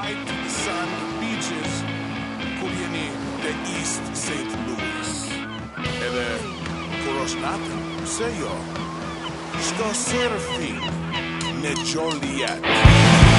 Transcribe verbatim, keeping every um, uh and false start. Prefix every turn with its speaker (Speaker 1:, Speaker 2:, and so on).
Speaker 1: White Sand Beaches ku jeni te East Saint Louis. Edhe kur është natë, pse jo? Shko surfing në Joliet.